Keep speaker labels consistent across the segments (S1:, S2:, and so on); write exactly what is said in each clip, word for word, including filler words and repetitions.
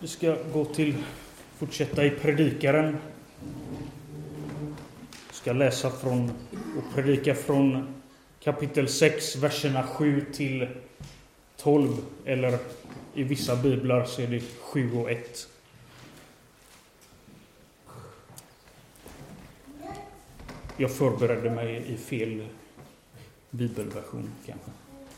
S1: Vi ska gå till, fortsätta i Predikaren. Vi ska läsa från och predika från kapitel sex, verserna sju till tolv. Eller i vissa biblar så är det sju och ett. Jag förberedde mig i fel bibelversion kanske.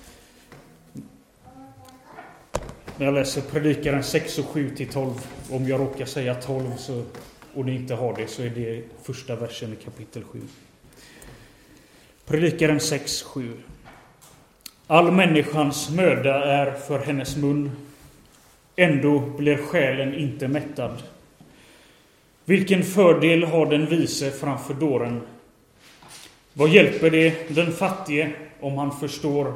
S1: När jag läser Predikaren sex och sju till tolv. Om jag råkar säga tolv så, och ni inte har det, så är det första versen i kapitel sju. Predikaren sex sju. All människans möda är för hennes mun. Ändå blir själen inte mättad. Vilken fördel har den vise framför dåren? Vad hjälper det den fattige om han förstår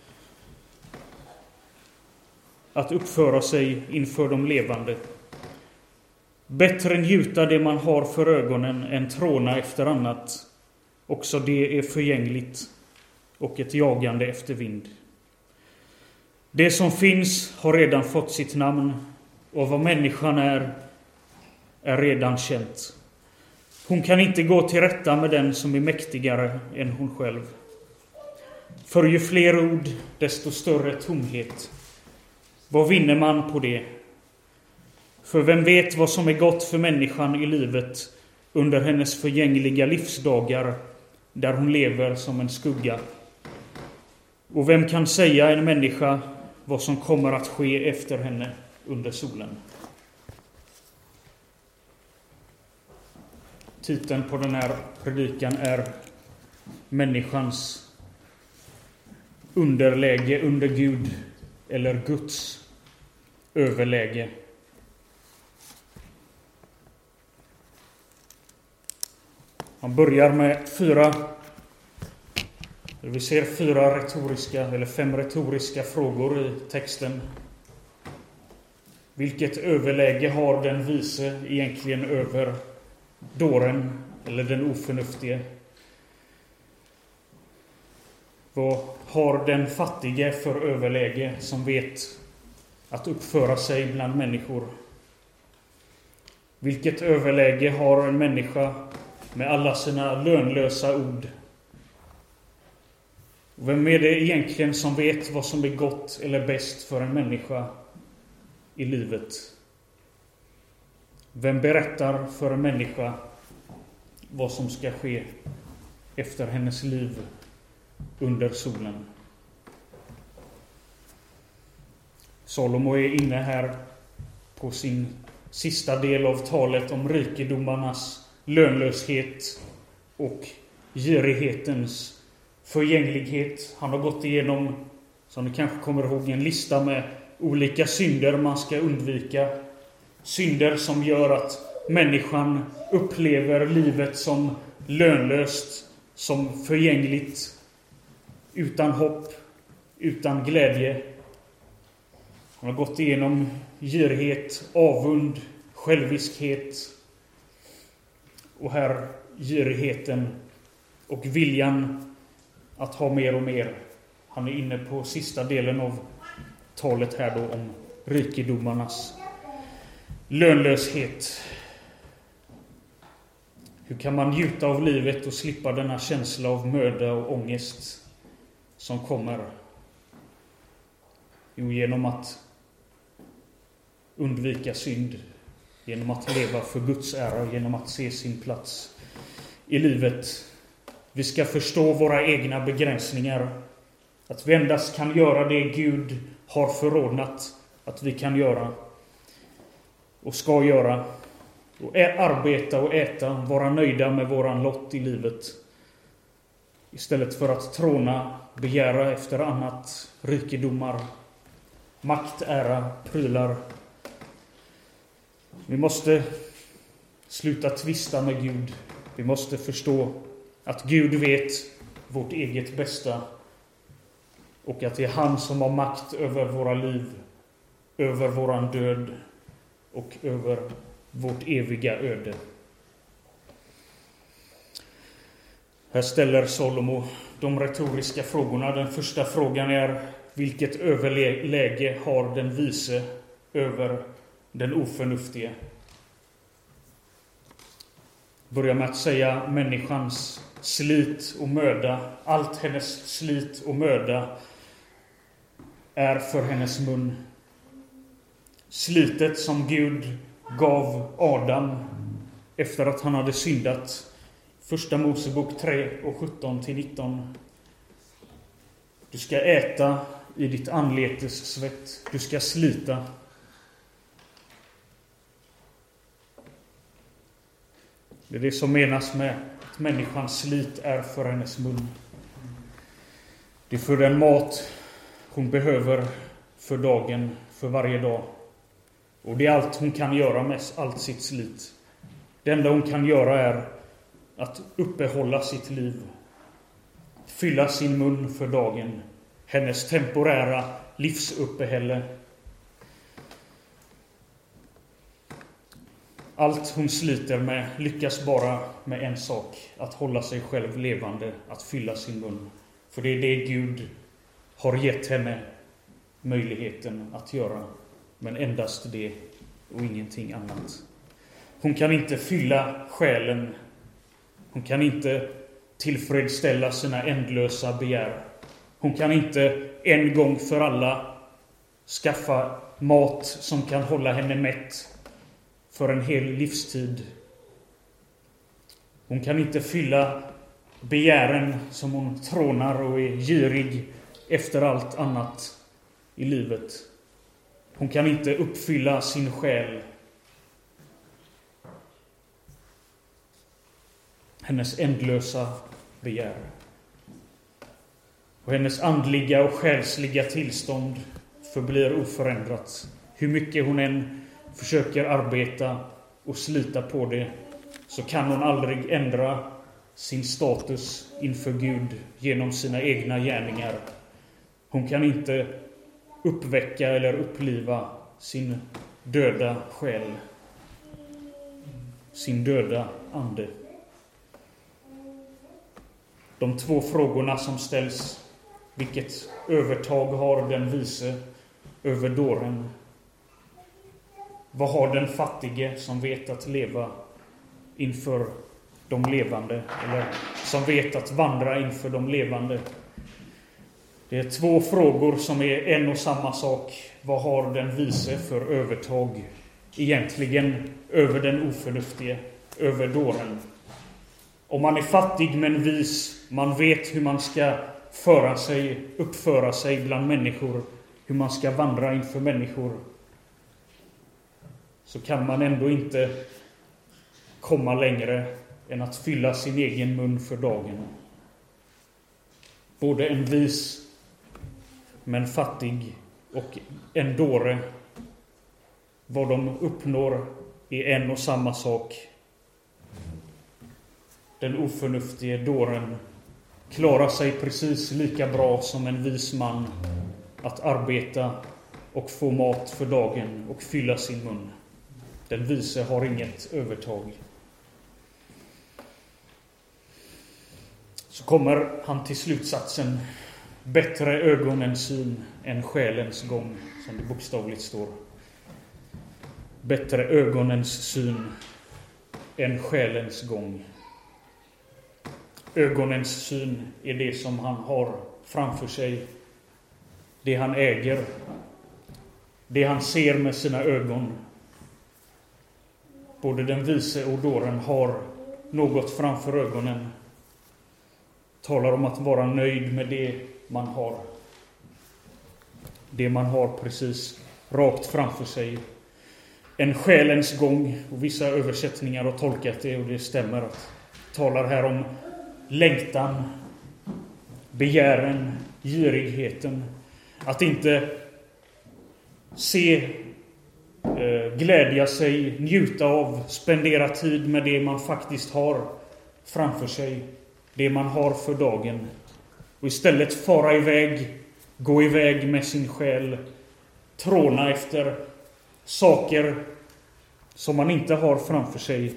S1: att uppföra sig inför de levande? Bättre njuta det man har för ögonen än tråna efter annat. Också det är förgängligt och ett jagande efter vind. Det som finns har redan fått sitt namn, och vad människan är, är redan känt. Hon kan inte gå till rätta med den som är mäktigare än hon själv. För ju fler ord, desto större tomhet. Vad vinner man på det? För vem vet vad som är gott för människan i livet under hennes förgängliga livsdagar, där hon lever som en skugga? Och vem kan säga en människa vad som kommer att ske efter henne under solen? Titeln på den här predikan är Människans underläge under Gud, eller Guds överläge. Han börjar med fyra, vi ser fyra retoriska, eller fem retoriska frågor i texten. Vilket överläge har den vise egentligen över dåren eller den oförnuftige? Vad har den fattige för överläge som vet att uppföra sig bland människor? Vilket överläge har en människa med alla sina lönlösa ord? Vem är det egentligen som vet vad som är gott eller bäst för en människa i livet? Vem berättar för en människa vad som ska ske efter hennes liv under solen? Salomo är inne här på sin sista del av talet om rikedomarnas lönlöshet och girighetens förgänglighet. Han har gått igenom, som ni kanske kommer ihåg, en lista med olika synder man ska undvika. Synder som gör att människan upplever livet som lönlöst, som förgängligt, utan hopp, utan glädje. Han har gått igenom girighet, avund, själviskhet. Och här girigheten och viljan att ha mer och mer. Han är inne på sista delen av talet här då om rikedomarnas lönlöshet. Hur kan man njuta av livet och slippa denna känsla av möda och ångest som kommer? Jo, genom att undvika synd, genom att leva för Guds ära, genom att se sin plats i livet. Vi ska förstå våra egna begränsningar, att vi endast kan göra det Gud har förordnat att vi kan göra och ska göra, och arbeta och äta, vara nöjda med våran lott i livet, istället för att tråna, begära efter annat, rikedomar, makt, ära, prylar. Vi måste sluta tvista med Gud. Vi måste förstå att Gud vet vårt eget bästa, och att det är han som har makt över våra liv, över våran död och över vårt eviga öde. Här ställer Salomo de retoriska frågorna. Den första frågan är: vilket överläge har den vise över den oförnuftige. Börjar med att säga människans slit och möda. Allt hennes slit och möda är för hennes mun. Slitet som Gud gav Adam efter att han hade syndat. Första Mosebok tre och sjutton till nitton. Du ska äta i ditt anletes svett. Du ska slita. Det är det som menas med att människans slit är för hennes mun. Det är för den mat hon behöver för dagen, för varje dag. Och det är allt hon kan göra med allt sitt slit. Det enda hon kan göra är att uppehålla sitt liv. Fylla sin mun för dagen. Hennes temporära livsuppehälle. Allt hon sliter med lyckas bara med en sak. Att hålla sig själv levande. Att fylla sin mun. För det är det Gud har gett henne möjligheten att göra. Men endast det och ingenting annat. Hon kan inte fylla själen. Hon kan inte tillfredsställa sina ändlösa begär. Hon kan inte en gång för alla skaffa mat som kan hålla henne mätt för en hel livstid. Hon kan inte fylla begären som hon trånar och är girig efter allt annat i livet. Hon kan inte uppfylla sin själ. Hennes ändlösa begär. Och hennes andliga och själsliga tillstånd förblir oförändrat. Hur mycket hon än försöker arbeta och slita på det, så kan hon aldrig ändra sin status inför Gud genom sina egna gärningar. Hon kan inte uppväcka eller uppliva sin döda själ, sin döda ande. De två frågorna som ställs: vilket övertag har den vise över dåren? Vad har den fattige som vet att leva inför de levande, eller som vet att vandra inför de levande? Det är två frågor som är en och samma sak. Vad har den vise för övertag egentligen över den oförnuftige, över dåren? Om man är fattig men vis, man vet hur man ska föra sig, uppföra sig bland människor, hur man ska vandra inför människor, så kan man ändå inte komma längre än att fylla sin egen mun för dagen. Både en vis men fattig och en dåre, vad de uppnår är en och samma sak. Den oförnuftige dåren klarar sig precis lika bra som en vis man att arbeta och få mat för dagen och fylla sin mun. Den vise har inget övertag. Så kommer han till slutsatsen: bättre ögonens syn än själens gång, som det bokstavligt står. Bättre ögonens syn än själens gång. Ögonens syn är det som han har framför sig. Det han äger. Det han ser med sina ögon. Både den vise och dåren har något framför ögonen. Talar om att vara nöjd med det man har. Det man har precis rakt framför sig. En själens gång, och vissa översättningar har tolkat det, och det stämmer. Att talar här om längtan, begären, girigheten. Att inte se, eh, glädja sig, njuta av, spendera tid med det man faktiskt har framför sig. Det man har för dagen. Och istället fara iväg, gå iväg med sin själ. Tråna efter saker som man inte har framför sig.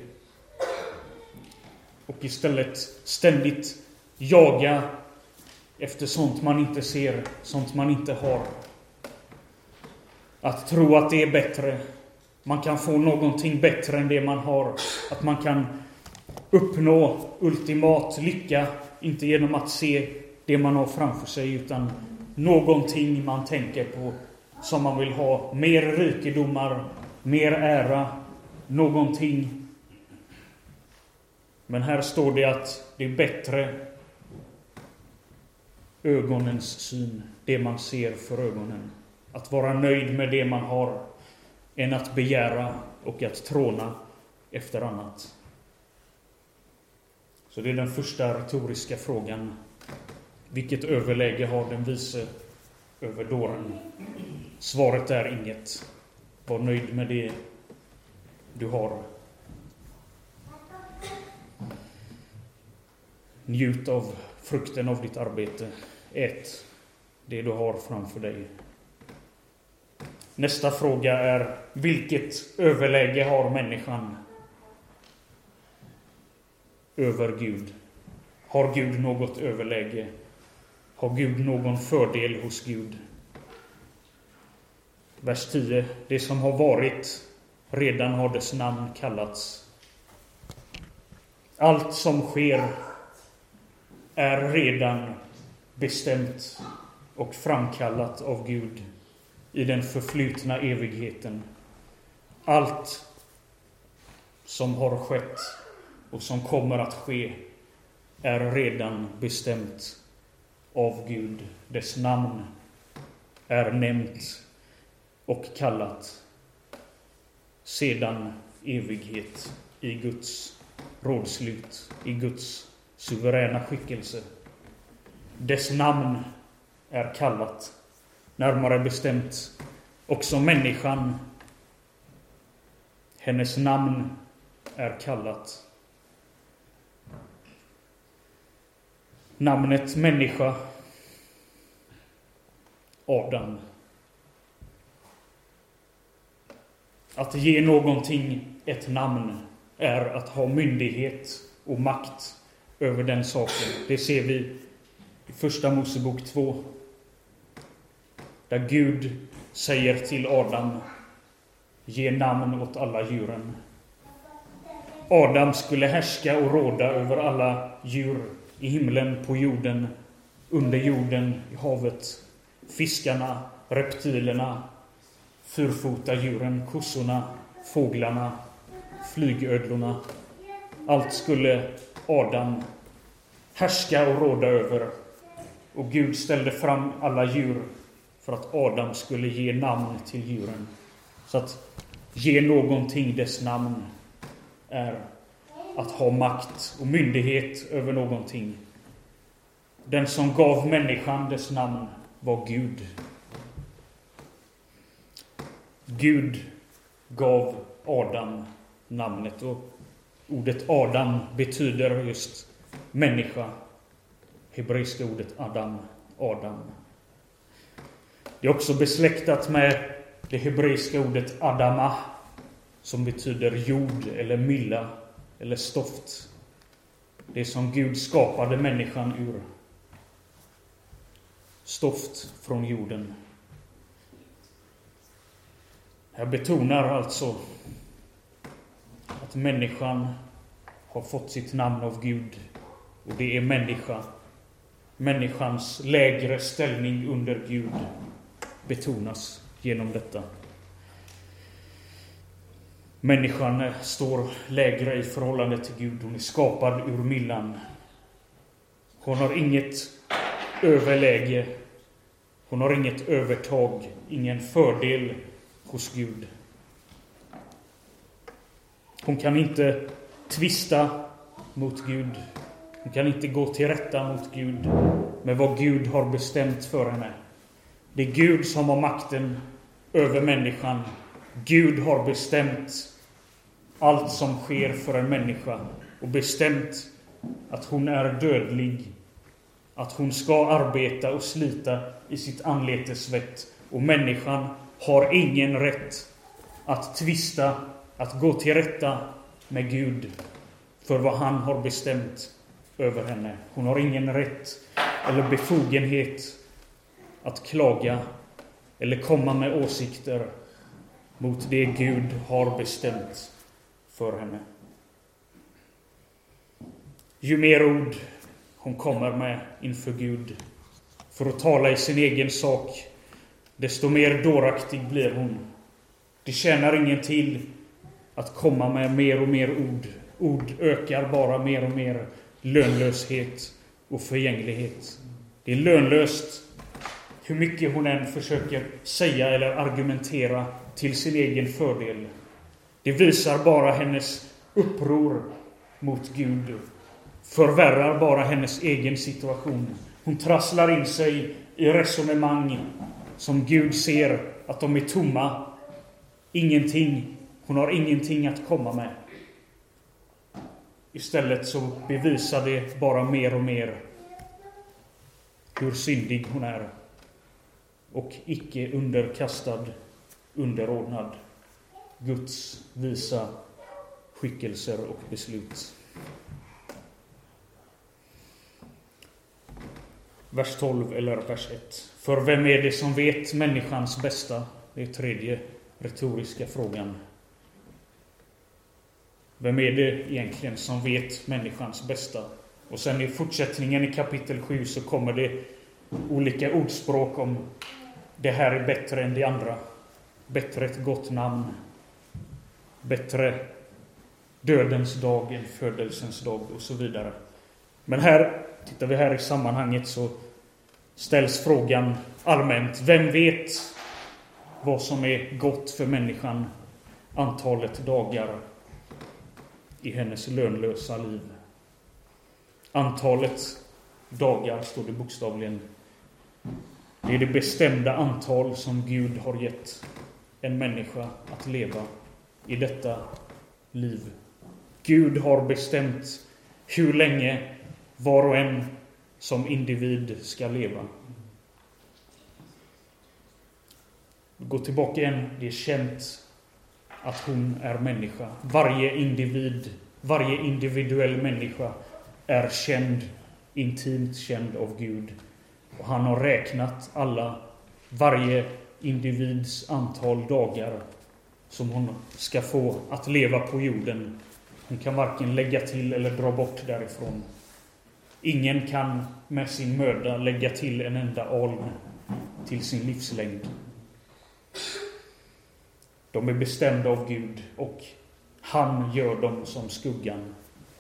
S1: Och istället ständigt jaga efter sånt man inte ser, sånt man inte har. Att tro att det är bättre. man kan få någonting bättre än det man har. Att man kan uppnå ultimat lycka, inte genom att se det man har framför sig, utan någonting man tänker på som man vill ha. Mer rikedomar, mer ära, någonting. Men här står det att det är bättre ögonens syn, det man ser för ögonen. Att vara nöjd med det man har än att begära och att tråna efter annat. Så det är den första retoriska frågan. Vilket överläge har den vise över dåren? Svaret är inget. Var nöjd med det du har. Njut av frukten av ditt arbete. Ät det du har framför dig. Nästa fråga är: vilket överläge har människan över Gud? Har Gud något överläge? Har Gud någon fördel hos Gud? Vers tio. Det som har varit, redan har dess namn kallats. Allt som sker är redan bestämt och framkallat av Gud i den förflutna evigheten. Allt som har skett och som kommer att ske är redan bestämt av Gud. Dess namn är nämnt och kallat sedan evighet i Guds rådslut, i Guds suveräna skickelse. Dess namn är kallat, närmare bestämt också människan. Hennes namn är kallat. Namnet människa, Adam. Att ge någonting ett namn är att ha myndighet och makt över den saken. Det ser vi i första Mosebok två. Där Gud säger till Adam: ge namn åt alla djuren. Adam skulle härska och råda över alla djur i himlen, på jorden, under jorden, i havet. Fiskarna, reptilerna, fyrfota djuren, kossorna, fåglarna, flygödlorna. Allt skulle Adam härska och råda över. Och Gud ställde fram alla djur för att Adam skulle ge namn till djuren. Så att ge någonting dess namn är att ha makt och myndighet över någonting. Den som gav människan dess namn var Gud. Gud gav Adam namnet, och ordet Adam betyder just människa. Hebreiska ordet Adam, Adam. Det är också besläktat med det hebreiska ordet Adama, som betyder jord eller mylla eller stoft. Det som Gud skapade människan ur. Stoft från jorden. Jag betonar alltså att människan har fått sitt namn av Gud, och det är människa. Människans lägre ställning under Gud betonas genom detta. Människan står lägre i förhållande till Gud. Hon är skapad ur myllan. Hon har inget överläge. Hon har inget övertag, ingen fördel hos Gud. Hon kan inte tvista mot Gud. Hon kan inte gå till rätta mot Gud med vad Gud har bestämt för henne. Det är Gud som har makten över människan. Gud har bestämt allt som sker för en människa och bestämt att hon är dödlig, att hon ska arbeta och slita i sitt anletes svett, och människan har ingen rätt att tvista, att gå till rätta med Gud för vad han har bestämt över henne. Hon har ingen rätt eller befogenhet att klaga eller komma med åsikter mot det Gud har bestämt för henne. Ju mer ord hon kommer med inför Gud för att tala i sin egen sak, desto mer dåraktig blir hon. Det tjänar ingen till att komma med mer och mer ord. Ord ökar bara mer och mer lönlöshet och förgänglighet. Det är lönlöst hur mycket hon än försöker säga eller argumentera till sin egen fördel. Det visar bara hennes uppror mot Gud. Förvärrar bara hennes egen situation. Hon trasslar in sig i resonemang som Gud ser att de är tomma. Ingenting. Hon har ingenting att komma med. Istället så bevisar det bara mer och mer hur syndig hon är. Och icke underkastad, underordnad Guds visa skickelser och beslut. Vers tolv eller vers ett. För vem är det som vet människans bästa? Det är tredje retoriska frågan. Vem är det egentligen som vet människans bästa? Och sen i fortsättningen i kapitel sju så kommer det olika ordspråk om det här är bättre än det andra. Bättre ett gott namn. Bättre dödens dag än födelsens dag och så vidare. Men här, tittar vi här i sammanhanget så ställs frågan allmänt. Vem vet vad som är gott för människan antalet dagar i hennes lönlösa liv? Antalet dagar står det bokstavligen. Det är det bestämda antal som Gud har gett en människa att leva i detta liv. Gud har bestämt hur länge var och en som individ ska leva. Gå tillbaka igen. Det är känt att hon är människa. Varje individ, varje individuell människa är känd, intimt känd av Gud. Och han har räknat alla, varje individs antal dagar som hon ska få att leva på jorden. Hon kan varken lägga till eller dra bort därifrån. Ingen kan med sin möda lägga till en enda aln till sin livslängd. De är bestämda av Gud och han gör dem som skuggan.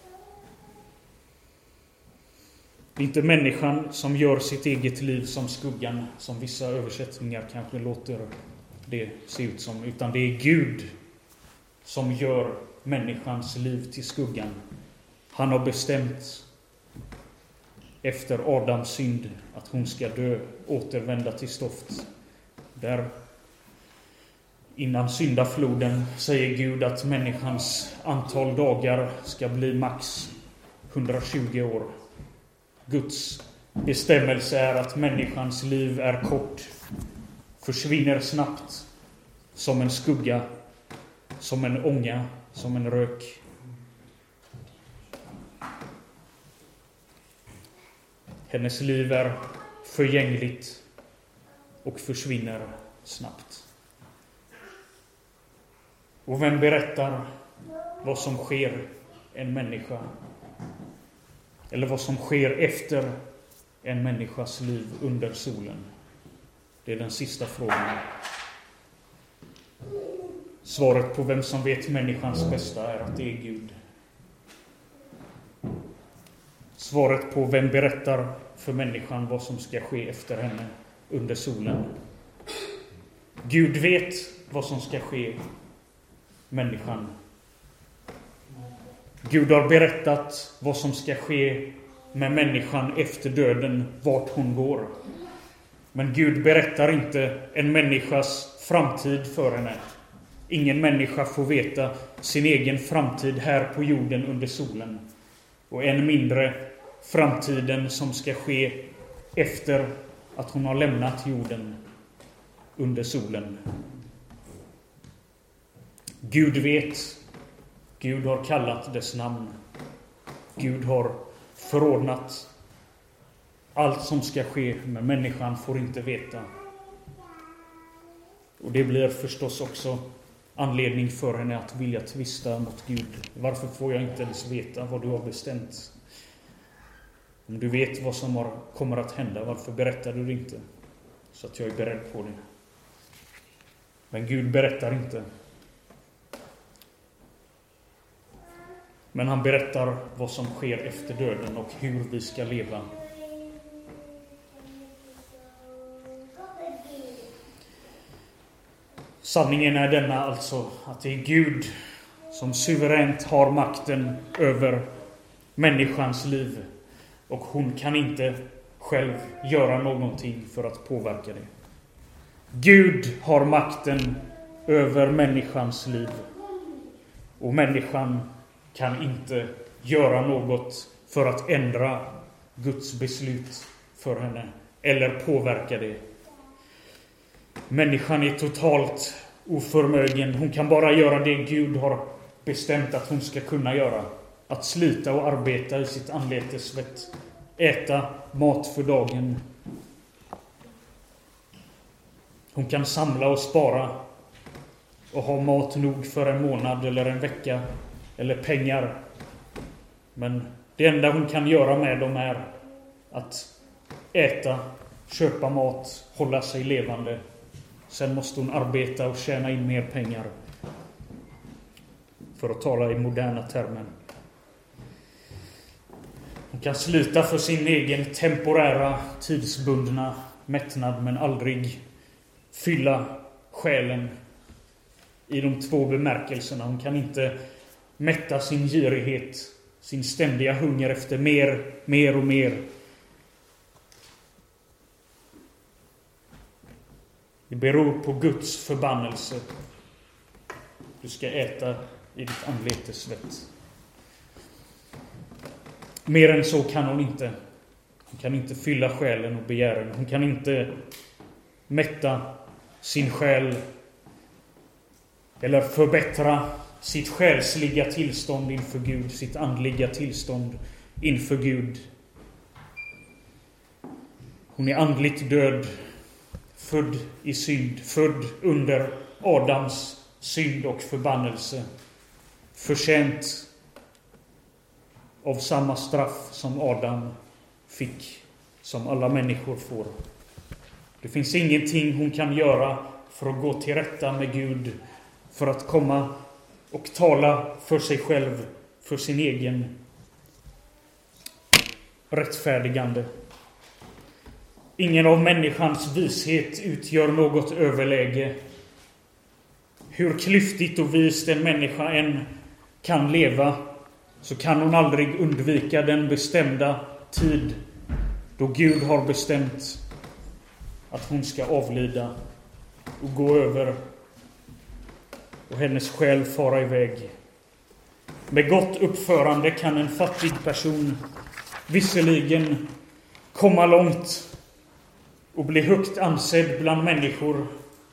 S1: Det är inte människan som gör sitt eget liv som skuggan, som vissa översättningar kanske låter det se ut som, utan det är Gud som gör människans liv till skuggan. Han har bestämt efter Adams synd att hon ska dö, återvända till stoft. Där innan syndafloden säger Gud att människans antal dagar ska bli max hundratjugo år. Guds bestämmelse är att människans liv är kort, försvinner snabbt som en skugga, som en ånga, som en rök. Hennes liv är förgängligt och försvinner snabbt. Och vem berättar vad som sker en människa? Eller vad som sker efter en människas liv under solen? Det är den sista frågan. Svaret på vem som vet människans bästa är att det är Gud. Svaret på vem berättar för människan vad som ska ske efter henne under solen. Gud vet vad som ska ske människan. Gud har berättat vad som ska ske med människan efter döden, vart hon går. Men Gud berättar inte en människas framtid för henne. Ingen människa får veta sin egen framtid här på jorden under solen. Och än mindre framtiden som ska ske efter att hon har lämnat jorden under solen. Gud vet. Gud har kallat dess namn. Gud har förordnat allt som ska ske, men människan får inte veta. Och det blir förstås också anledning för henne att vilja tvista mot Gud. Varför får jag inte ens veta vad du har bestämt? Om du vet vad som har, kommer att hända, varför berättar du det inte? Så att jag är beredd på det. Men Gud berättar inte. Men han berättar vad som sker efter döden och hur vi ska leva. Sanningen är denna alltså, att det är Gud som suveränt har makten över människans liv. Och hon kan inte själv göra någonting för att påverka det. Gud har makten över människans liv. Och människan kan inte göra något för att ändra Guds beslut för henne eller påverka det. Människan är totalt oförmögen. Hon kan bara göra det Gud har bestämt att hon ska kunna göra. Att slita och arbeta i sitt anletes svett. Äta mat för dagen. Hon kan samla och spara och ha mat nog för en månad eller en vecka eller pengar. Men det enda hon kan göra med dem är att äta, köpa mat, hålla sig levande. Sen måste hon arbeta och tjäna in mer pengar. För att tala i moderna termer. Hon kan slita för sin egen temporära, tidsbundna mättnad, men aldrig fylla själen i de två bemärkelserna. Hon kan inte mätta sin girighet, sin ständiga hunger efter mer, mer och mer. Det beror på Guds förbannelse. Du ska äta i ditt anletes svett. Mer än så kan hon inte. Hon kan inte fylla själen och begären. Hon kan inte mätta sin själ eller förbättra sitt själsliga tillstånd inför Gud, sitt andliga tillstånd inför Gud. Hon är andligt död, född i synd, född under Adams synd och förbannelse, förtjänt av samma straff som Adam fick, som alla människor får. Det finns ingenting hon kan göra för att gå till rätta med Gud, för att komma och tala för sig själv, för sin egen rättfärdigande. Ingen av människans vishet utgör något överläge. Hur klyftigt och vist en människa än kan leva, så kan hon aldrig undvika den bestämda tid då Gud har bestämt att hon ska avlida och gå över och hennes själ fara iväg. Med gott uppförande kan en fattig person visserligen komma långt och bli högt ansedd bland människor.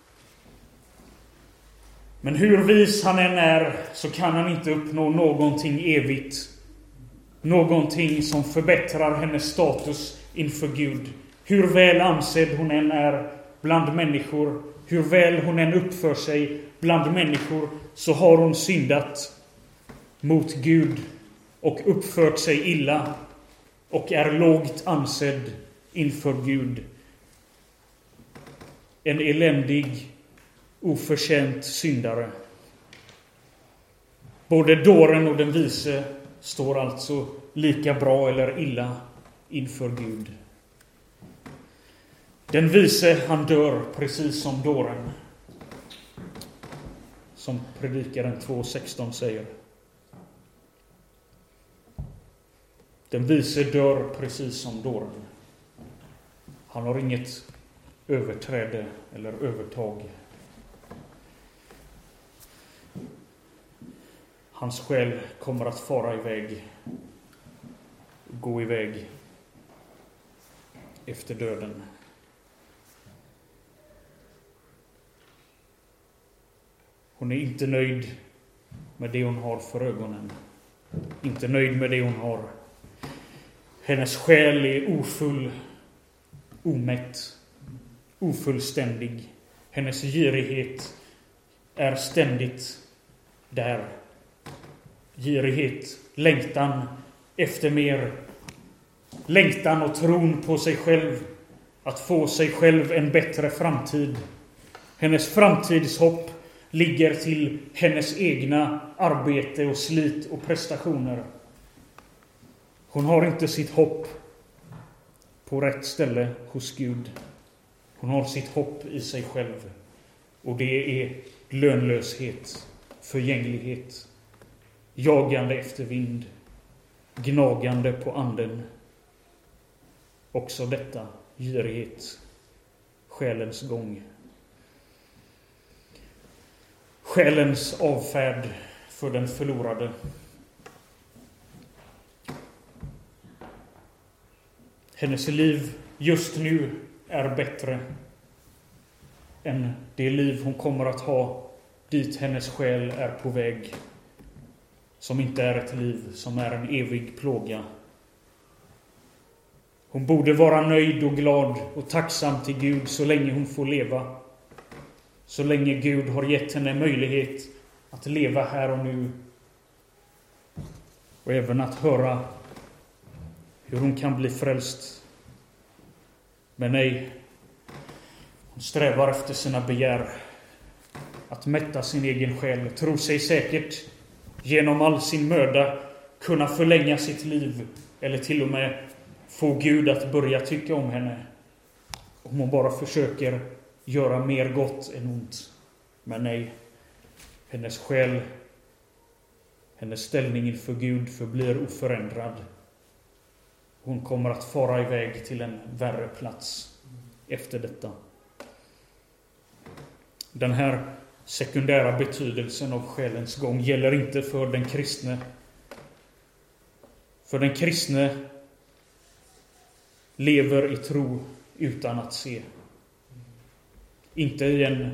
S1: Men hur vis han än är, så kan han inte uppnå någonting evigt. Någonting som förbättrar hennes status inför Gud. Hur väl ansedd hon än är bland människor, hur väl hon än uppför sig bland människor, så har hon syndat mot Gud och uppfört sig illa och är lågt ansedd inför Gud. En eländig, oförtjänt syndare. Både dåren och den vise står alltså lika bra eller illa inför Gud. Den vise, han dör precis som dåren. Som predikaren två sexton säger. Den vise dör precis som dåren. Han har inget överträde eller övertag. Hans själ kommer att fara iväg, gå iväg efter döden. Hon är inte nöjd med det hon har för ögonen. Inte nöjd med det hon har. Hennes själ är ofull, omätt, ofullständig. Hennes girighet är ständigt där. Girighet, längtan efter mer. Längtan och tron på sig själv. Att få sig själv en bättre framtid. Hennes framtidshopp ligger till hennes egna arbete och slit och prestationer. Hon har inte sitt hopp på rätt ställe hos Gud. Hon har sitt hopp i sig själv. Och det är lönlöshet, förgänglighet, jagande efter vind, gnagande på anden. Också detta, girighet, själens gång. Själens avfärd för den förlorade. Hennes liv just nu är bättre än det liv hon kommer att ha dit hennes själ är på väg. Som inte är ett liv, som är en evig plåga. Hon borde vara nöjd och glad och tacksam till Gud så länge hon får leva. Så länge Gud har gett henne möjlighet att leva här och nu. Och även att höra hur hon kan bli frälst. Men nej, hon strävar efter sina begär. Att mätta sin egen själ. Tror sig säkert genom all sin möda kunna förlänga sitt liv. Eller till och med få Gud att börja tycka om henne. Om hon bara försöker göra mer gott än ont. Men nej, hennes själ, hennes ställning inför Gud förblir oförändrad. Hon kommer att fara iväg till en värre plats efter detta. Den här sekundära betydelsen av själens gång gäller inte för den kristne. För den kristne lever i tro utan att se. Inte i en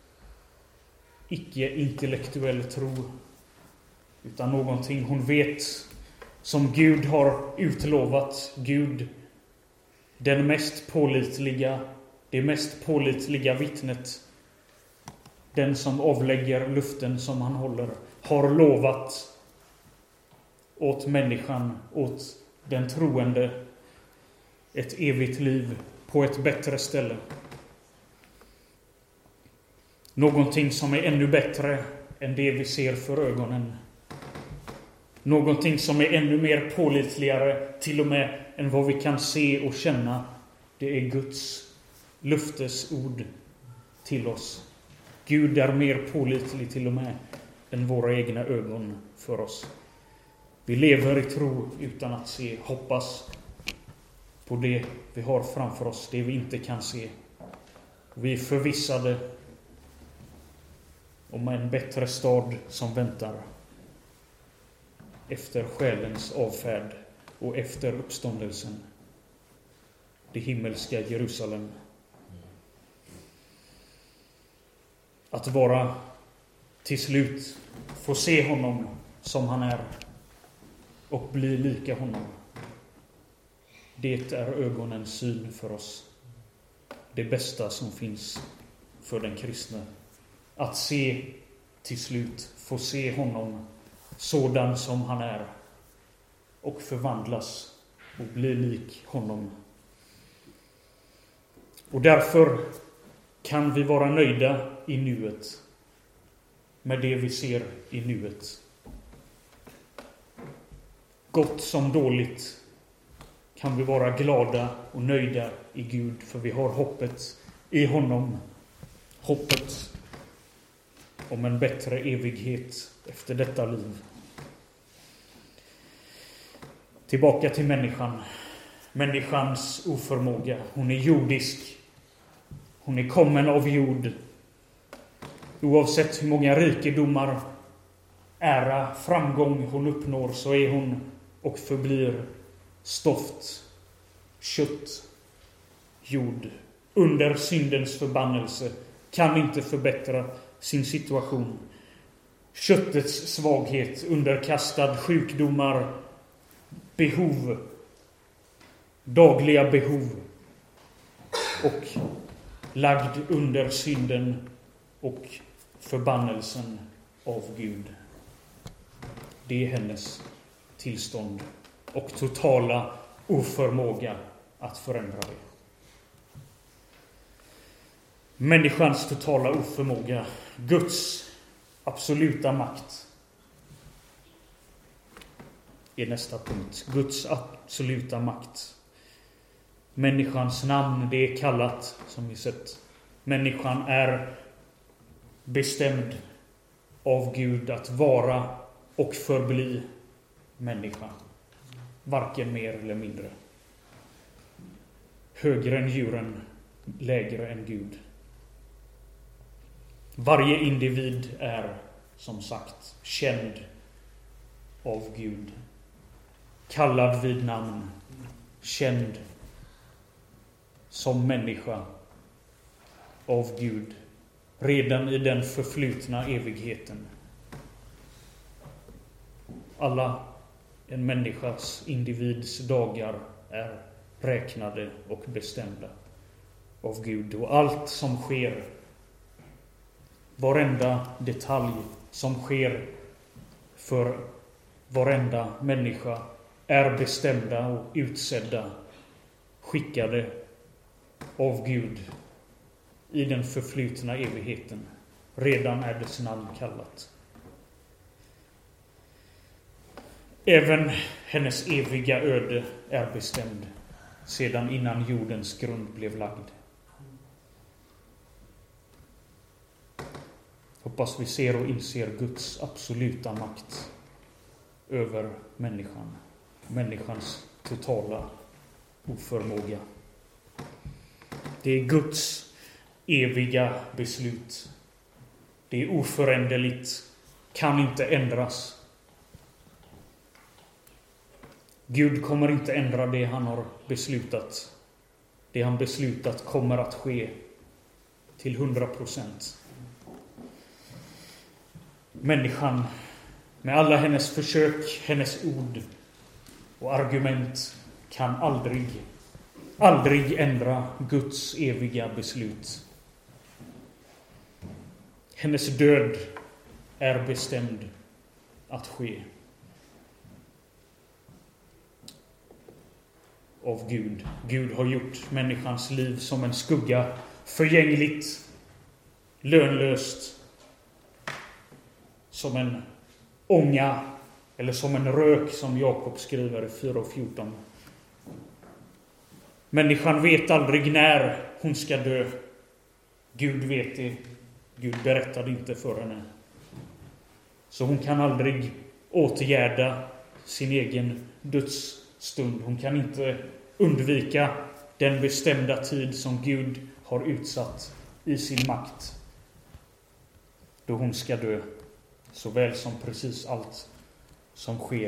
S1: icke-intellektuell tro, utan någonting hon vet som Gud har utlovat. Gud, den mest pålitliga, det mest pålitliga vittnet, den som avlägger luften som han håller, har lovat åt människan, åt den troende, ett evigt liv på ett bättre ställe. Någonting som är ännu bättre än det vi ser för ögonen. Någonting som är ännu mer pålitligare till och med än vad vi kan se och känna. Det är Guds luftesord till oss. Gud är mer pålitlig till och med än våra egna ögon för oss. Vi lever i tro utan att se, hoppas på det vi har framför oss, det vi inte kan se. Vi är förvissade om en bättre stad som väntar efter själens avfärd och efter uppståndelsen. Det himmelska Jerusalem. Att vara till slut få se honom som han är och bli lika honom. Det är ögonens syn för oss. Det bästa som finns för den kristne. Att se till slut, få se honom sådan som han är och förvandlas och bli lik honom. Och därför kan vi vara nöjda i nuet med det vi ser i nuet. Gott som dåligt kan vi vara glada och nöjda i Gud, för vi har hoppet i honom. Hoppet om en bättre evighet efter detta liv. Tillbaka till människan. Människans oförmåga. Hon är jordisk. Hon är kommen av jord. Oavsett hur många rikedomar, ära, framgång hon uppnår, så är hon och förblir stoft, kött, jord. Under syndens förbannelse, kan inte förbättra sin situation. Köttets svaghet, underkastad sjukdomar, behov, dagliga behov, och lagd under synden och förbannelsen av Gud. Det är hennes tillstånd och totala oförmåga att förändra det. Människans totala oförmåga, Guds absoluta makt, är nästa punkt. Guds absoluta makt. Människans namn, det är kallat, som vi sett. Människan är bestämd av Gud att vara och förbli människa. Varken mer eller mindre. Högre än djuren, lägre än Gud. Varje individ är, som sagt, känd av Gud. Kallad vid namn. Känd som människa av Gud. Redan i den förflutna evigheten. Alla en människas individs dagar är räknade och bestämda av Gud. Och allt som sker, varenda detalj som sker för varenda människa, är bestämda och utsedda, skickade av Gud i den förflutna evigheten. Redan är dess namn kallat. Även hennes eviga öde är bestämd sedan innan jordens grund blev lagd. Hoppas vi ser och inser Guds absoluta makt över människan. Människans totala oförmåga. Det är Guds eviga beslut. Det är oföränderligt, kan inte ändras. Gud kommer inte ändra det han har beslutat. Det han beslutat kommer att ske till hundra procent. Människan, med alla hennes försök, hennes ord och argument, kan aldrig, aldrig ändra Guds eviga beslut. Hennes död är bestämd att ske av Gud. Gud har gjort människans liv som en skugga, förgängligt, lönlöst, som en ånga eller som en rök, som Jakob skriver i fyra fjorton. Människan vet aldrig när hon ska dö. Gud vet det. Gud berättade inte för henne. Så hon kan aldrig åtgärda sin egen dödsstund. Hon kan inte undvika den bestämda tid som Gud har utsatt i sin makt, då hon ska dö, såväl som precis allt som sker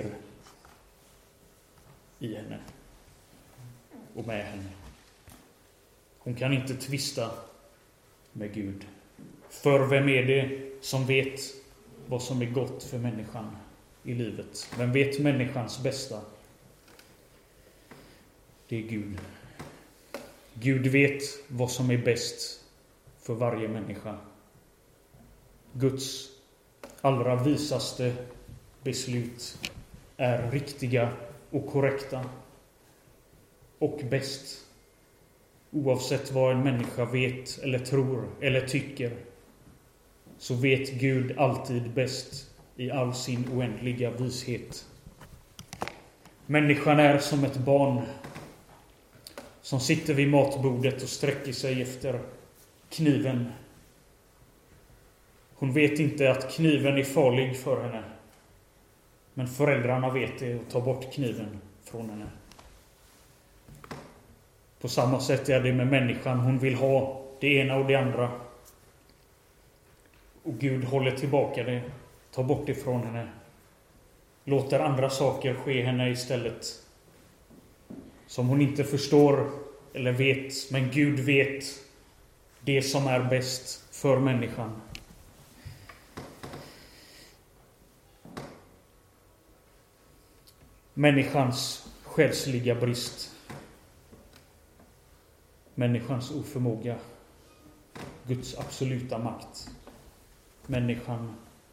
S1: i henne och med henne. Hon kan inte tvista med Gud. För vem är det som vet vad som är gott för människan i livet? Vem vet människans bästa? Det är Gud. Gud vet vad som är bäst för varje människa. Guds allra visaste beslut är riktiga och korrekta och bäst. Oavsett vad en människa vet eller tror eller tycker, så vet Gud alltid bäst i all sin oändliga vishet. Människan är som ett barn som sitter vid matbordet och sträcker sig efter kniven. Hon vet inte att kniven är farlig för henne, men föräldrarna vet det och tar bort kniven från henne. På samma sätt är det med människan. Hon vill ha det ena och det andra, och Gud håller tillbaka det, tar bort det från henne, låter andra saker ske henne istället, som hon inte förstår eller vet. Men Gud vet det som är bäst för människan. Människans själsliga brist, människans oförmåga, Guds absoluta makt. människan.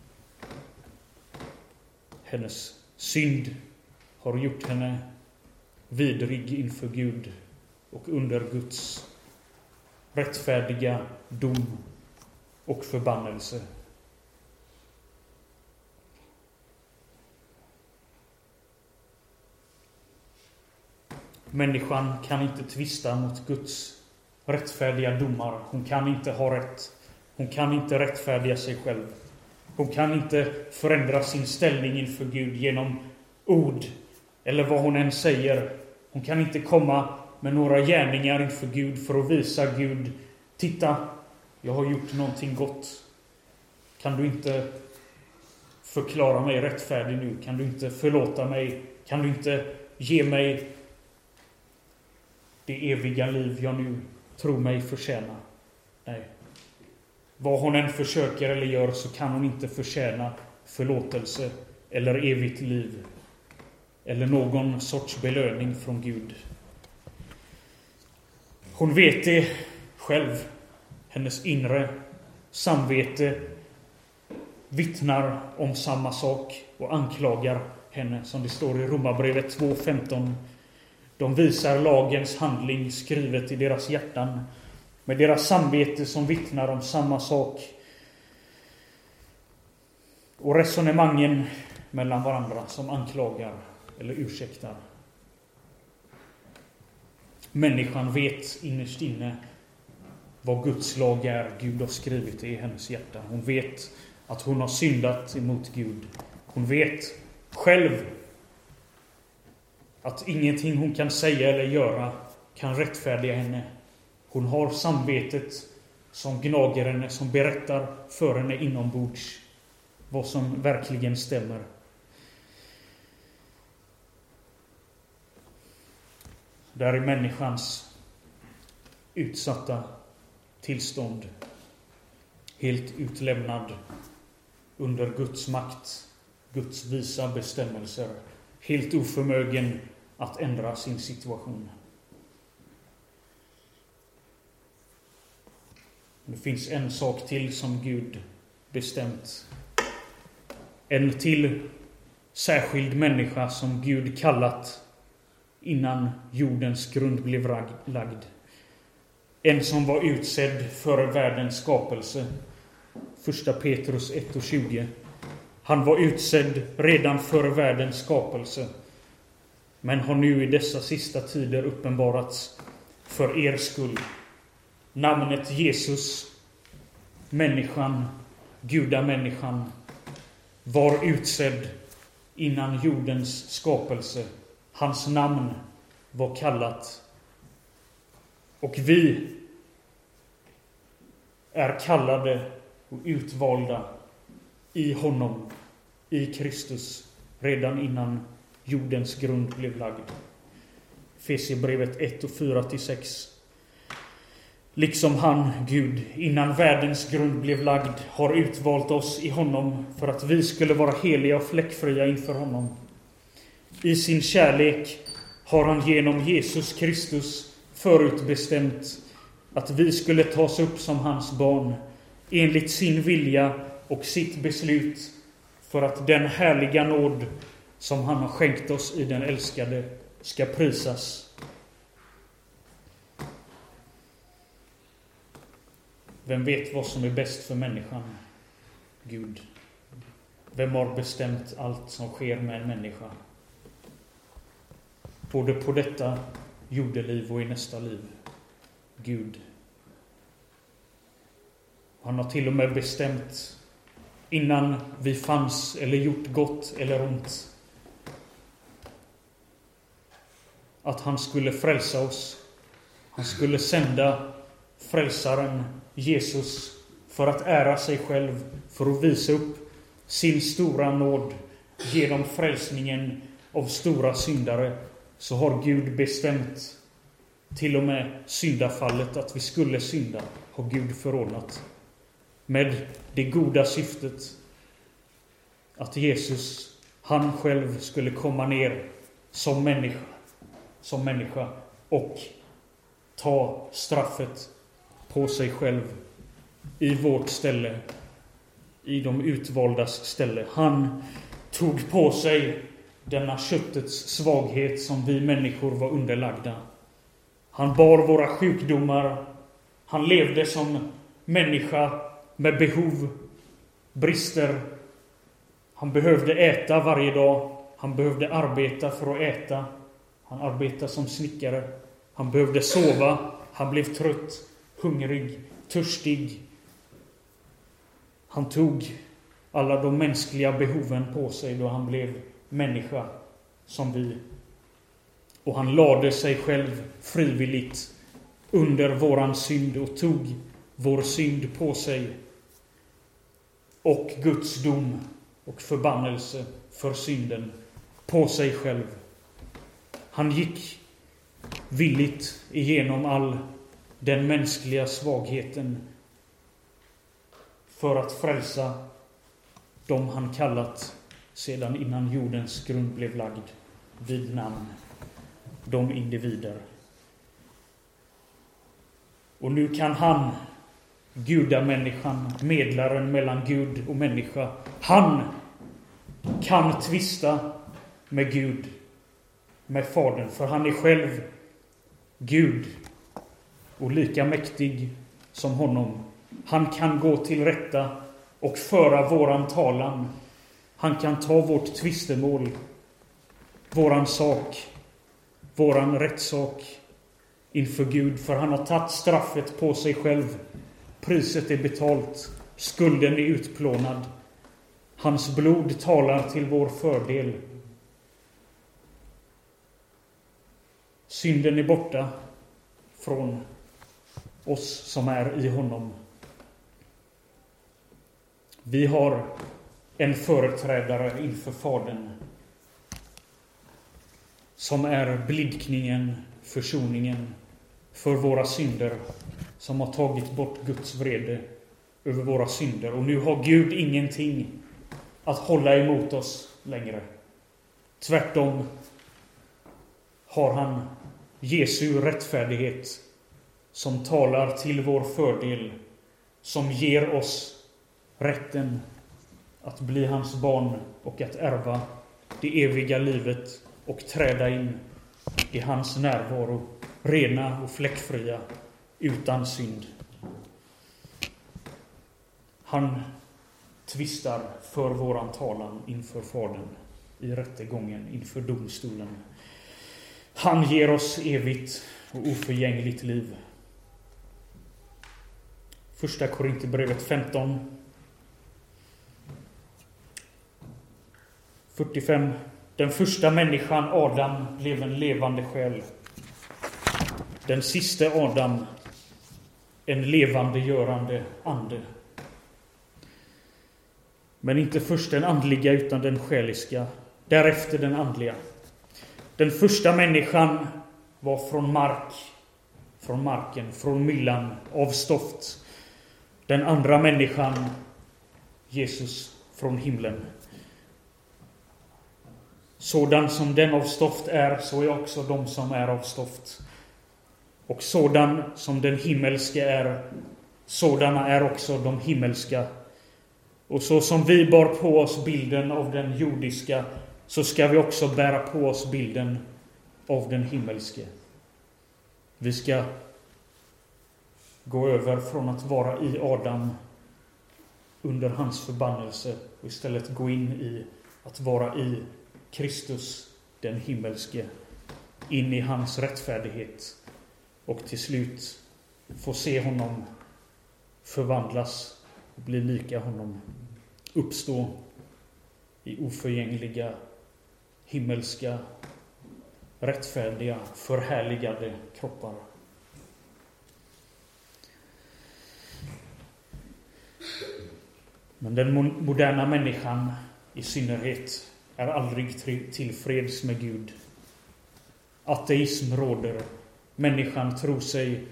S1: Hennes synd har gjort henne vidrig inför Gud och under Guds rättfärdiga dom och förbannelse. Människan kan inte tvista mot Guds rättfärdiga domar. Hon kan inte ha rätt. Hon kan inte rättfärdiga sig själv. Hon kan inte förändra sin ställning inför Gud genom ord eller vad hon än säger. Hon kan inte komma med några gärningar inför Gud för att visa Gud: titta, jag har gjort någonting gott. Kan du inte förklara mig rättfärdig nu? Kan du inte förlåta mig? Kan du inte ge mig det eviga liv jag nu tror mig förtjäna? Nej. Vad hon än försöker eller gör så kan hon inte förtjäna förlåtelse eller evigt liv eller någon sorts belöning från Gud. Hon vet det själv. Hennes inre samvete vittnar om samma sak och anklagar henne, som det står i Romarbrevet två femton. De visar lagens handling skrivet i deras hjärtan, med deras samvete som vittnar om samma sak. Och resonemangen mellan varandra som anklagar eller ursäktar. Människan vet innerst inne vad Guds lag är. Gud har skrivit det i hennes hjärta. Hon vet att hon har syndat emot Gud. Hon vet själv att ingenting hon kan säga eller göra kan rättfärdiga henne. Hon har samvetet som gnager henne, som berättar för henne inombords vad som verkligen stämmer. Där är människans utsatta tillstånd, helt utlämnad under Guds makt, Guds visa bestämmelser, helt oförmögen att ändra sin situation. Det finns en sak till som Gud bestämt. En till särskild människa som Gud kallat innan jordens grund blev lagd. En som var utsedd före världens skapelse. Första Petrus ett och tjugo. Han var utsedd redan före världens skapelse, men har nu i dessa sista tider uppenbarats för er skull. Namnet Jesus, människan, gudamänniskan, var utsedd innan jordens skapelse. Hans namn var kallat. Och vi är kallade och utvalda i honom, i Kristus, redan innan jordens grund blev lagd. Efesierbrevet ett och fyra till sex. Liksom han, Gud, innan världens grund blev lagd, har utvalt oss i honom för att vi skulle vara heliga och fläckfria inför honom. I sin kärlek har han genom Jesus Kristus förutbestämt att vi skulle tas upp som hans barn enligt sin vilja och sitt beslut, för att den härliga nåd som han har skänkt oss i den älskade ska prisas. Vem vet vad som är bäst för människan? Gud. Vem har bestämt allt som sker med en människa? Både på detta jordeliv och i nästa liv. Gud. Han har till och med bestämt innan vi fanns eller gjort gott eller ont att han skulle frälsa oss. Han skulle sända frälsaren Jesus för att ära sig själv, för att visa upp sin stora nåd genom frälsningen av stora syndare. Så har Gud bestämt till och med syndafallet, att vi skulle synda, har Gud förordnat. Med det goda syftet att Jesus, han själv, skulle komma ner som människa, som människa och ta straffet på sig själv i vårt ställe i de utvaldas ställe. Han tog på sig denna köttets svaghet som vi människor var underlagda. Han bar våra sjukdomar. Han levde som människa med behov, brister. Han behövde äta varje dag. Han behövde arbeta för att äta. Han arbetade som snickare. Han behövde sova. Han blev trött, hungrig, törstig. Han tog alla de mänskliga behoven på sig då han blev människa som vi. Och han lade sig själv frivilligt under våran synd och tog vår synd på sig. Och Guds dom och förbannelse för synden på sig själv. Han gick villigt igenom all den mänskliga svagheten för att frälsa dem han kallat sedan innan jordens grund blev lagd vid namn, de individer. Och nu kan han, gudamänniskan, medlaren mellan Gud och människa, han kan tvista med Gud, med Fadern, för han är själv Gud och lika mäktig som honom. Han kan gå till rätta och föra våran talan. Han kan ta vårt tvistemål, våran sak, våran rättssak inför Gud, för han har tagit straffet på sig själv. Priset är betalt, skulden är utplånad. Hans blod talar till vår fördel. Synden är borta från oss som är i honom. Vi har en företrädare inför Fadern som är blidkningen, försoningen för våra synder, som har tagit bort Guds vrede över våra synder. Och nu har Gud ingenting att hålla emot oss längre. Tvärtom har han Jesu rättfärdighet som talar till vår fördel, som ger oss rätten att bli hans barn och att ärva det eviga livet och träda in i hans närvaro, rena och fläckfria, utan synd. Han tvistar för våran talan inför Fadern i rättegången, inför domstolen. Han ger oss evigt och oförgängligt liv. Första Korinthierbrevet femton fyrtiofem. Den första människan, Adam, blev en levande själ. Den sista Adam, en levande görande ande. Men inte först den andliga utan den själiska, därefter den andliga. Den första människan var från mark, från marken, från myllan, av stoft. Den andra människan, Jesus, från himlen. Sådan som den av stoft är, så är också de som är av stoft. Och sådan som den himmelska är, sådana är också de himmelska. Och så som vi bar på oss bilden av den jordiska, så ska vi också bära på oss bilden av den himmelske. Vi ska gå över från att vara i Adam under hans förbannelse och istället gå in i att vara i Kristus, den himmelske, in i hans rättfärdighet och till slut få se honom förvandlas och bli lika honom, uppstå i oförgängliga, himmelska, rättfärdiga, förhärligade kroppar. Men den moderna människan i synnerhet är aldrig tillfreds med Gud. Ateism råder. Människan tror sig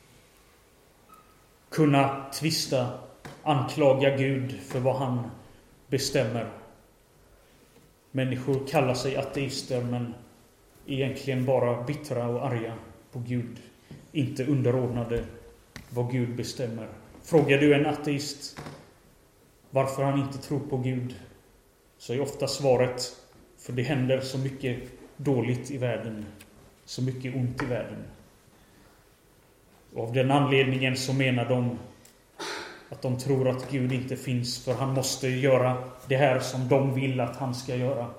S1: kunna tvista, anklaga Gud för vad han bestämmer. Människor kallar sig ateister, men egentligen bara bittra och arga på Gud, inte underordnade vad Gud bestämmer. Frågar du en ateist varför han inte tror på Gud, så är ofta svaret: för det händer så mycket dåligt i världen, så mycket ont i världen. Och av den anledningen så menar de att de tror att Gud inte finns, för han måste göra det här som de vill att han ska göra.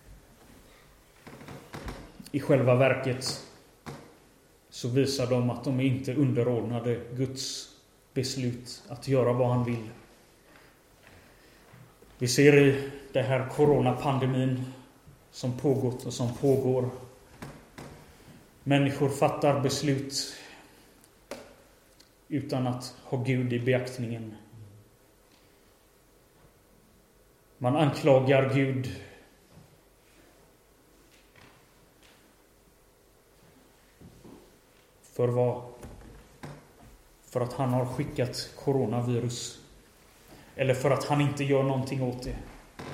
S1: I själva verket så visar de att de är inte underordnade Guds beslut att göra vad han vill. Vi ser i det här coronapandemin som pågått och som pågår. Människor fattar beslut utan att ha Gud i beaktningen. Man anklagar Gud för vad? För att han har skickat coronavirus. Eller för att han inte gör någonting åt det.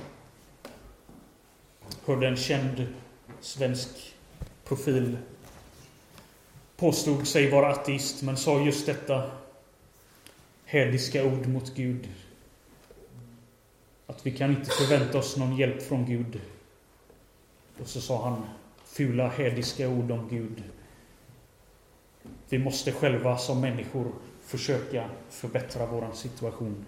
S1: Hörde en känd svensk profil påstod sig vara ateist, men sa just detta hädiska ord mot Gud. Att vi kan inte förvänta oss någon hjälp från Gud. Och så sa han fula hädiska ord om Gud. Vi måste själva som människor försöka förbättra vår situation.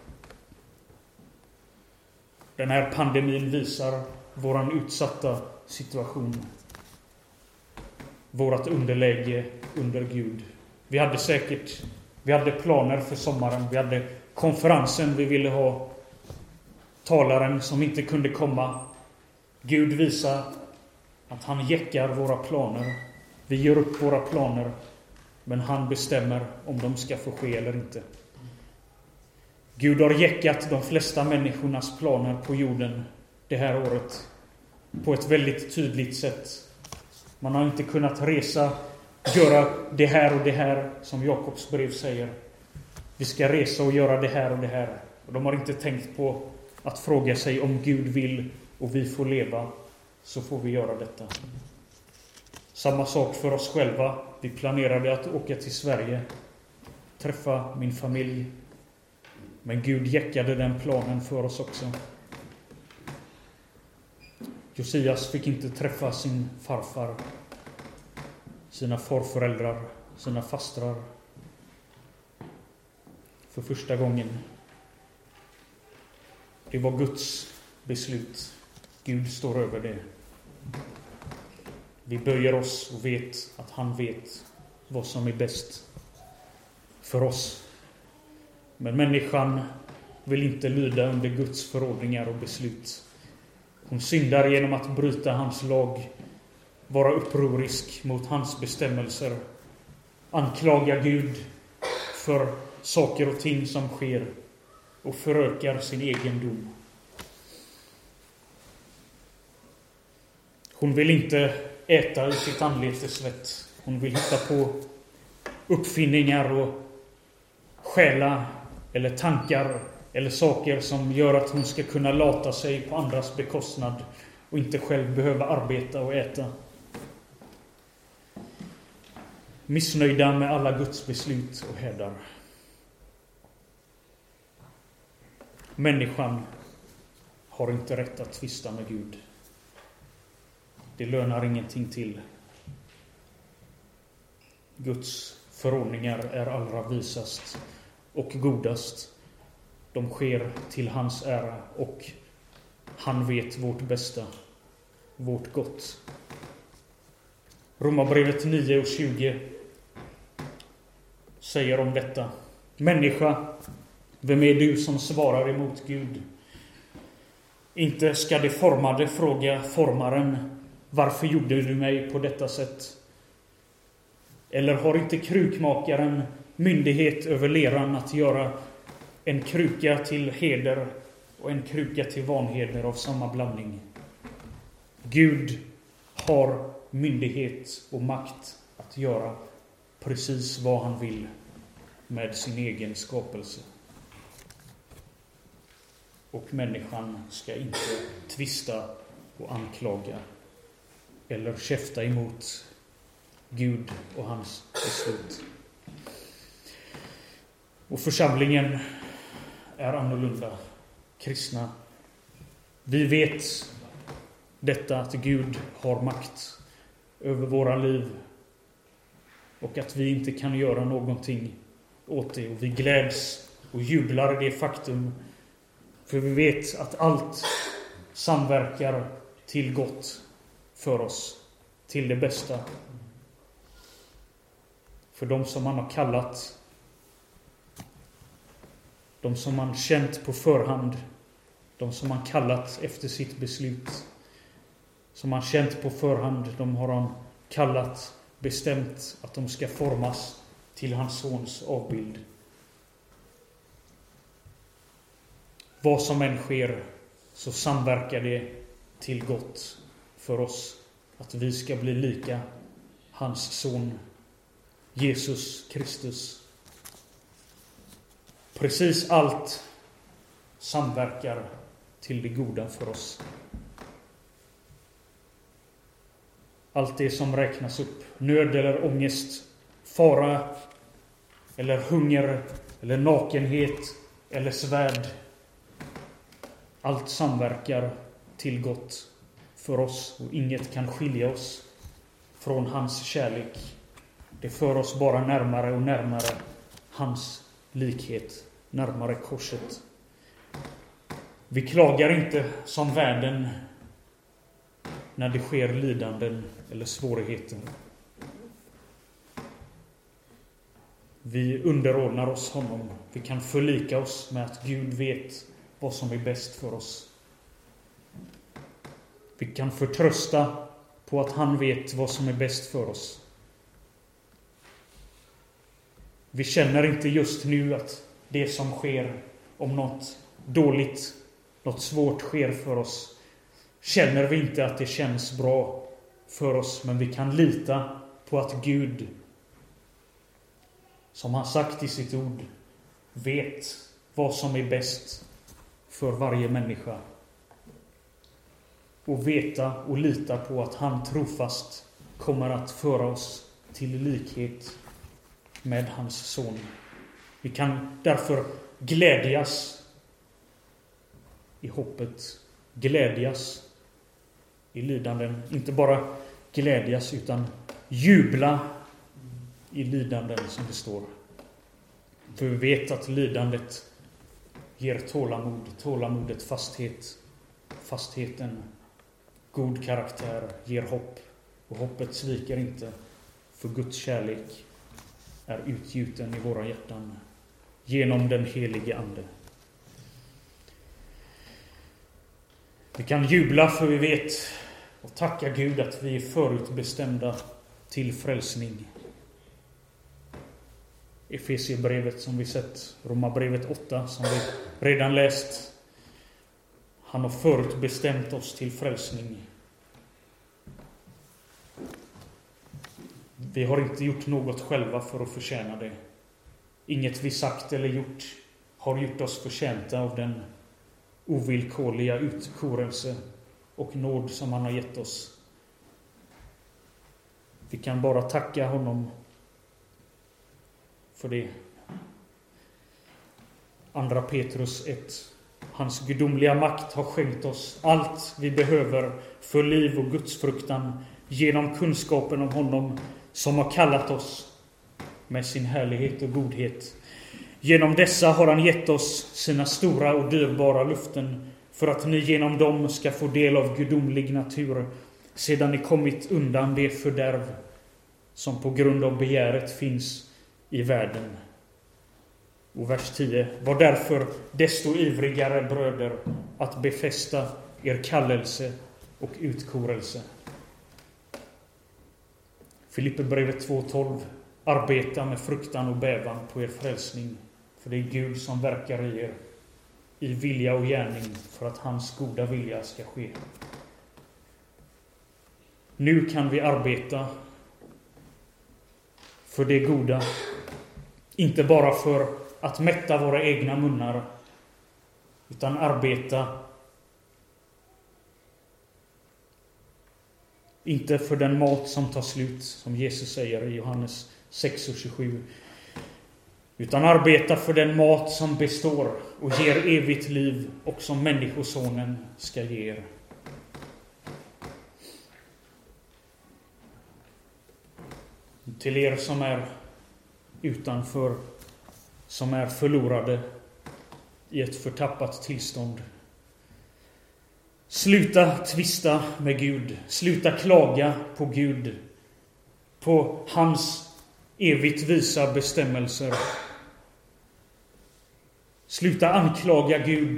S1: Den här pandemin visar våran utsatta situation. Vårat underläge under Gud. Vi hade säkert, vi hade planer för sommaren. Vi hade konferensen vi ville ha. Talaren som inte kunde komma. Gud visar att han jäckar våra planer. Vi gör upp våra planer. Men han bestämmer om de ska få ske eller inte. Gud har jäckat de flesta människornas planer på jorden det här året på ett väldigt tydligt sätt. Man har inte kunnat resa, göra det här och det här som Jakobs brev säger. Vi ska resa och göra det här och det här. Och de har inte tänkt på att fråga sig om Gud vill och vi får leva, så får vi göra detta. Samma sak för oss själva. Vi planerade att åka till Sverige, träffa min familj. Men Gud jäckade den planen för oss också. Josias fick inte träffa sin farfar, sina farföräldrar, sina fastrar. För första gången. Det var Guds beslut. Gud står över det. Vi böjer oss och vet att han vet vad som är bäst för oss. Men människan vill inte lyda under Guds förordningar och beslut. Hon syndar genom att bryta hans lag, vara upprorisk mot hans bestämmelser, anklaga Gud för saker och ting som sker och förökar sin egendom. Hon vill inte äta i sitt anletes svett. Hon vill hitta på uppfinningar och stjäla eller tankar eller saker som gör att hon ska kunna lata sig på andras bekostnad och inte själv behöva arbeta och äta. Missnöjda med alla Guds beslut och härdar. Människan har inte rätt att tvista med Gud. Det lönar ingenting till. Guds förordningar är allra visast och godast. De sker till hans ära och han vet vårt bästa, vårt gott. Romarbrevet nio och tjugo säger om detta: människa, vem är du som svarar emot Gud? Inte ska det formade fråga formaren: varför gjorde du mig på detta sätt? Eller har inte krukmakaren myndighet över leran att göra en kruka till heder och en kruka till vanheder av samma blandning? Gud har myndighet och makt att göra precis vad han vill med sin egen skapelse. Och människan ska inte tvista och anklaga eller käfta emot Gud och hans beslut. Och församlingen är annorlunda. kristna. Vi vet detta, att Gud har makt över våra liv och att vi inte kan göra någonting åt det. Och vi gläds och jublar i det faktum, för vi vet att allt samverkar till gott för oss, till det bästa. För de som man har kallat, de som man känt på förhand, de som man kallat efter sitt beslut, som man känt på förhand, de har han kallat, bestämt att de ska formas till hans sons avbild. Vad som än sker så samverkar det till gott för oss, att vi ska bli lika hans son Jesus Kristus. Precis allt samverkar till det goda för oss. Allt det som räknas upp, nöd eller ångest, fara eller hunger eller nakenhet eller svärd, allt samverkar till gott för oss, och inget kan skilja oss från hans kärlek. Det för oss bara närmare och närmare hans likhet, närmare korset. Vi klagar inte som världen när det sker lidanden eller svårigheter. Vi underordnar oss honom. Vi kan förlika oss med att Gud vet vad som är bäst för oss. Vi kan förtrösta på att han vet vad som är bäst för oss. Vi känner inte just nu att det som sker, om något dåligt, något svårt sker för oss, känner vi inte att det känns bra för oss, men vi kan lita på att Gud, som han sagt i sitt ord, vet vad som är bäst för varje människa. Och veta och lita på att han trofast kommer att föra oss till likhet med hans son. Vi kan därför glädjas i hoppet, glädjas i lidanden. Inte bara glädjas utan jubla i lidanden, som det står. För vi vet att lidandet ger tålamod, tålamodet fasthet, fastheten god karaktär, ger hopp, och hoppet sviker inte, för Guds kärlek är utgjuten i våra hjärtan genom den helige ande. Vi kan jubla, för vi vet och tacka Gud att vi är förutbestämda till frälsning. Efesierbrevet som vi sett, Romarbrevet åtta som vi redan läst. Han har förutbestämt oss till frälsning. Vi har inte gjort något själva för att förtjäna det. Inget vi sagt eller gjort har gjort oss förtjänta av den ovillkorliga utkorelse och nåd som han har gett oss. Vi kan bara tacka honom för det. Andra Petrus ett. Hans gudomliga makt har skänkt oss allt vi behöver för liv och Guds fruktan genom kunskapen om honom som har kallat oss med sin härlighet och godhet. Genom dessa har han gett oss sina stora och dyrbara luften, för att ni genom dem ska få del av gudomlig natur, sedan ni kommit undan det fördärv som på grund av begäret finns i världen. Och vers tio. Var därför desto ivrigare, bröder, att befästa er kallelse och utkorelse. Filipperbrevet två tolv. Arbeta med fruktan och bävan på er frälsning, för det är Gud som verkar i er, i vilja och gärning, för att hans goda vilja ska ske. Nu kan vi arbeta för det goda, inte bara för att mätta våra egna munnar, utan arbeta inte för den mat som tar slut, som Jesus säger i Johannes sex och tjugosju, utan arbeta för den mat som består och ger evigt liv och som Människosonen ska ge er. Till er som är utanför, som är förlorade i ett förtappat tillstånd. Sluta tvista med Gud. Sluta klaga på Gud. På hans evigt visa bestämmelser. Sluta anklaga Gud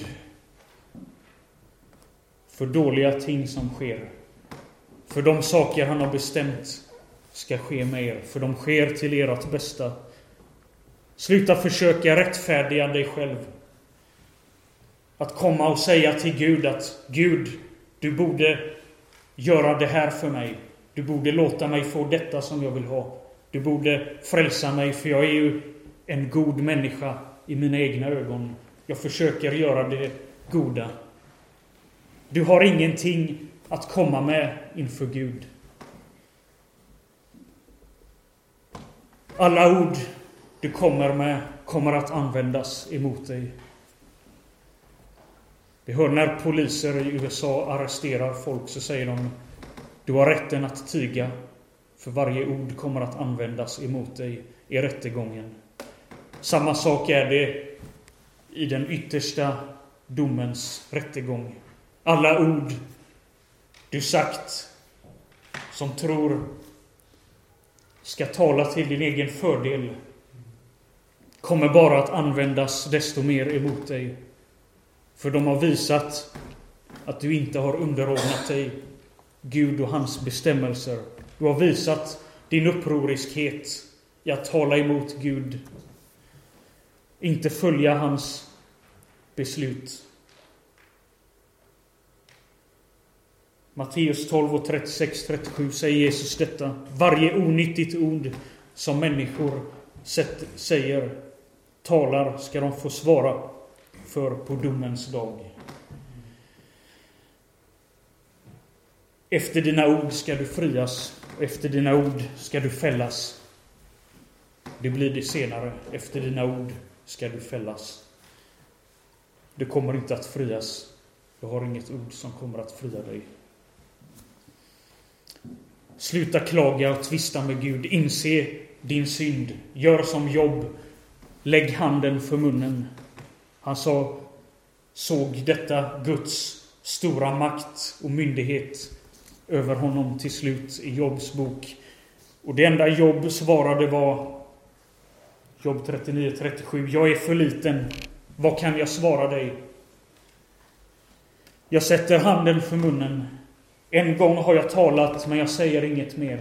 S1: för dåliga ting som sker. För de saker han har bestämt ska ske med er. För de sker till ert bästa. Sluta försöka rättfärdiga dig själv. Att komma och säga till Gud att Gud, du borde göra det här för mig. Du borde låta mig få detta som jag vill ha. Du borde frälsa mig, för jag är ju en god människa i mina egna ögon. Jag försöker göra det goda. Du har ingenting att komma med inför Gud. Alla ord du kommer med kommer att användas emot dig. Vi hör när poliser i U S A arresterar folk, så säger de: du har rätten att tiga, för varje ord kommer att användas emot dig i rättegången. Samma sak är det i den yttersta domens rättegång. Alla ord du sagt som tror ska tala till din egen fördel kommer bara att användas desto mer emot dig. För de har visat att du inte har underordnat dig Gud och hans bestämmelser. Du har visat din upproriskhet i att tala emot Gud. Inte följa hans beslut. Matteus tolv och trettiosex till trettiosju säger Jesus detta: varje onyttigt ord som människor säger, talar, ska de få svara för på domens dag. Efter dina ord ska du frias, och efter dina ord ska du fällas. Det blir det senare. Efter dina ord ska du fällas. Du kommer inte att frias. Du har inget ord som kommer att fria dig. Sluta klaga och tvista med Gud. Inse din synd. Gör som Jobb. Lägg handen för munnen. Han sa, såg detta Guds stora makt och myndighet över honom till slut i Jobbs bok. Och det enda Jobb svarade var, Jobb trettionio trettiosju: jag är för liten. Vad kan jag svara dig? Jag sätter handen för munnen. En gång har jag talat, men jag säger inget mer.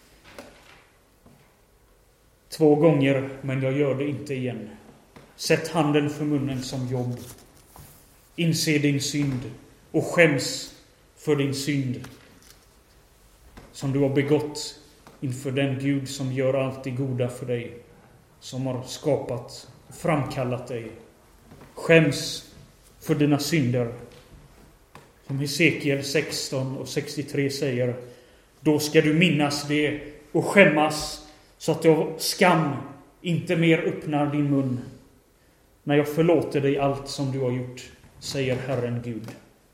S1: Två gånger, men jag gör det inte igen. Sätt handen för munnen som Jobb. Inse din synd och skäms för din synd som du har begått inför den Gud som gör allt det goda för dig, som har skapat och framkallat dig. Skäms för dina synder. Som Hesekiel sexton och sextiotre säger: då ska du minnas det och skämmas så att jag skam inte mer öppnar din mun, när jag förlåter dig allt som du har gjort, säger Herren Gud.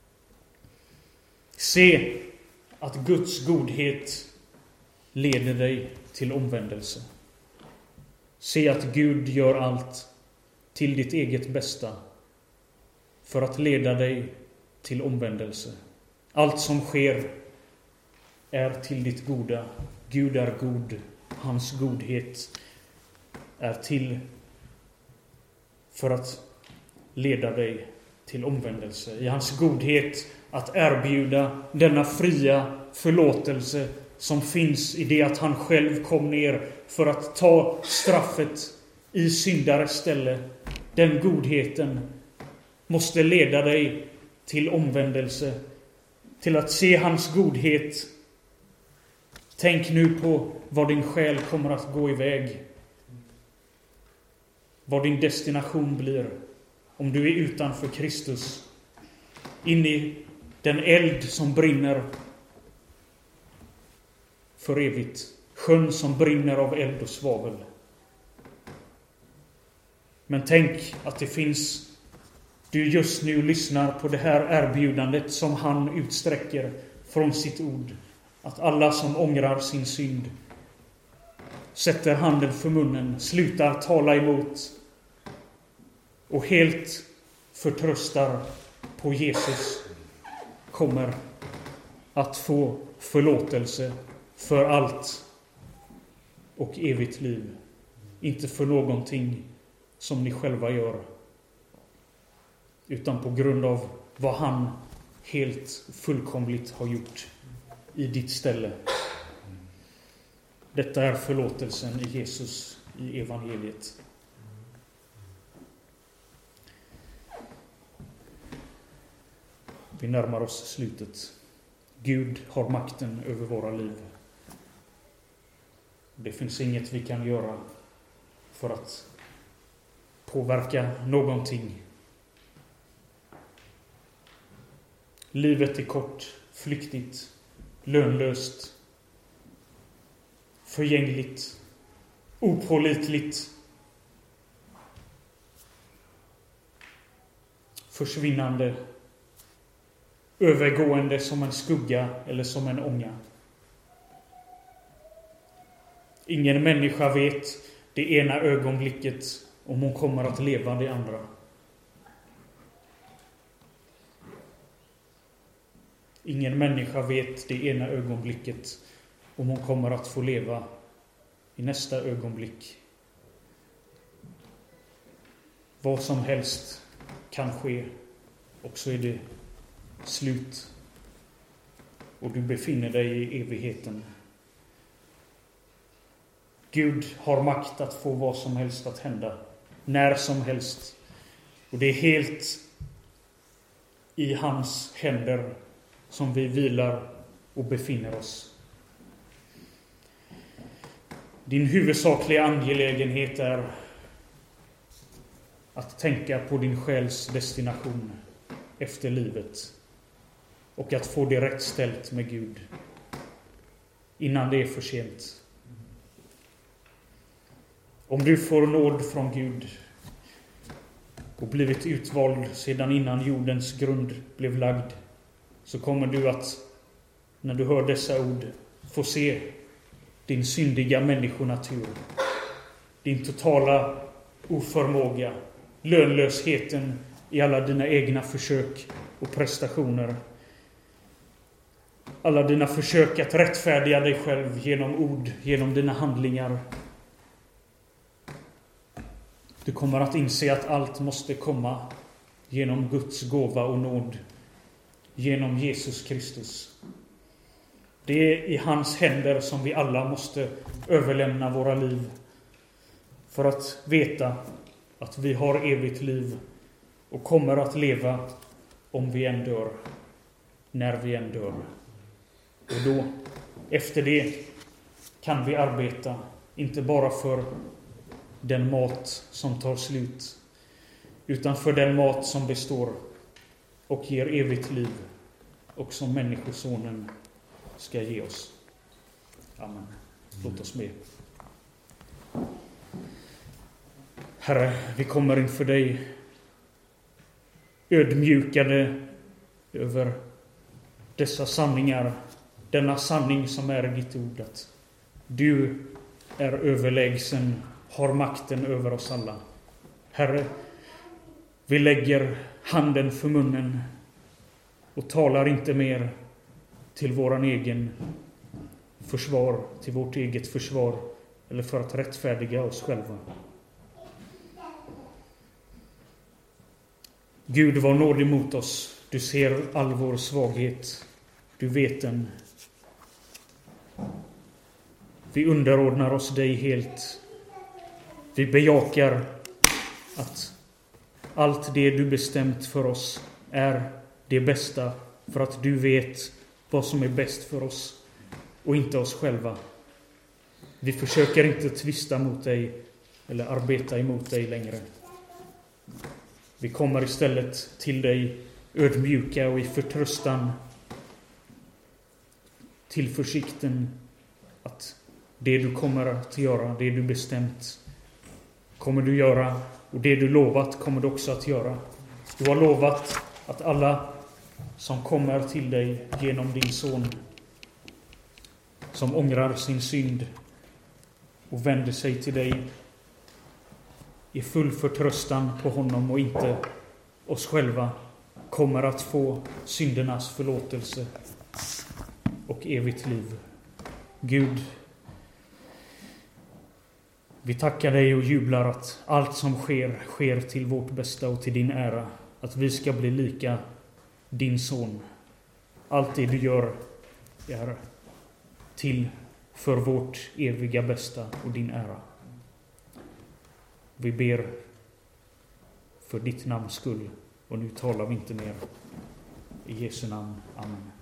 S1: Se att Guds godhet leder dig till omvändelse. Se att Gud gör allt till ditt eget bästa för att leda dig till omvändelse. Allt som sker är till ditt goda. Gud är god. Hans godhet är till för att leda dig till omvändelse. I hans godhet att erbjuda denna fria förlåtelse som finns i det att han själv kom ner för att ta straffet i syndares ställe. Den godheten måste leda dig till omvändelse, till att se hans godhet. Tänk nu på vad din själ kommer att gå iväg. Vad din destination blir om du är utanför Kristus. In i den eld som brinner för evigt. Sjön som brinner av eld och svavel. Men tänk att det finns, du just nu lyssnar på det här erbjudandet som han utsträcker från sitt ord. Att alla som ångrar sin synd sätter handen för munnen, slutar tala emot och helt förtröstar på Jesus, kommer att få förlåtelse för allt och evigt liv. Inte för någonting som ni själva gör, utan på grund av vad han helt fullkomligt har gjort i ditt ställe. Detta är förlåtelsen i Jesus i evangeliet. Vi närmar oss slutet. Gud har makten över våra liv. Det finns inget vi kan göra för att påverka någonting. Livet är kort, flyktigt, lönlöst, förgängligt, opålitligt, försvinnande, övergående som en skugga eller som en ånga. Ingen människa vet det ena ögonblicket om hon kommer att leva det andra. Ingen människa vet det ena ögonblicket om hon kommer att få leva i nästa ögonblick. Vad som helst kan ske, och så är det slut. Och du befinner dig i evigheten. Gud har makt att få vad som helst att hända, när som helst. Och det är helt i hans händer som vi vilar och befinner oss. Din huvudsakliga angelägenhet är att tänka på din själs destination efter livet och att få det rätt ställt med Gud innan det är för sent. Om du får nåd från Gud och blivit utvald sedan innan jordens grund blev lagd, så kommer du att, när du hör dessa ord, få se din syndiga människonatur, din totala oförmåga, lönlösheten i alla dina egna försök och prestationer, alla dina försök att rättfärdiga dig själv genom ord, genom dina handlingar. Du kommer att inse att allt måste komma genom Guds gåva och nåd, genom Jesus Kristus. Det är i hans händer som vi alla måste överlämna våra liv för att veta att vi har evigt liv och kommer att leva om vi än dör, när vi än dör. Och då, efter det, kan vi arbeta inte bara för den mat som tar slut, utan för den mat som består och ger evigt liv, och som Människosonen ska ge oss. Amen. Låt oss be. Herre, vi kommer inför dig ödmjukade över dessa sanningar, denna sanning som är ditt ord, att du är överlägsen, har makten över oss alla. Herre, vi lägger handen för munnen och talar inte mer till våran egen försvar, till vårt eget försvar, eller för att rättfärdiga oss själva. Gud, var nådig mot oss. Du ser all vår svaghet. Du vet den. Vi underordnar oss dig helt. Vi bejakar att allt det du bestämt för oss är det bästa, för att du vet vad som är bäst för oss och inte oss själva. Vi försöker inte tvista mot dig eller arbeta emot dig längre. Vi kommer istället till dig ödmjuka och i förtröstan, till försikten att det du kommer att göra, det du bestämt, kommer du göra Och det du lovat kommer du också att göra. Du har lovat att alla som kommer till dig genom din son, som ångrar sin synd och vänder sig till dig i full förtröstan på honom och inte oss själva, kommer att få syndernas förlåtelse och evigt liv. Gud, vi tackar dig och jublar att allt som sker, sker till vårt bästa och till din ära. Att vi ska bli lika din son. Allt det du gör är till för vårt eviga bästa och din ära. Vi ber för ditt namns skull, och nu talar vi inte mer. I Jesu namn. Amen.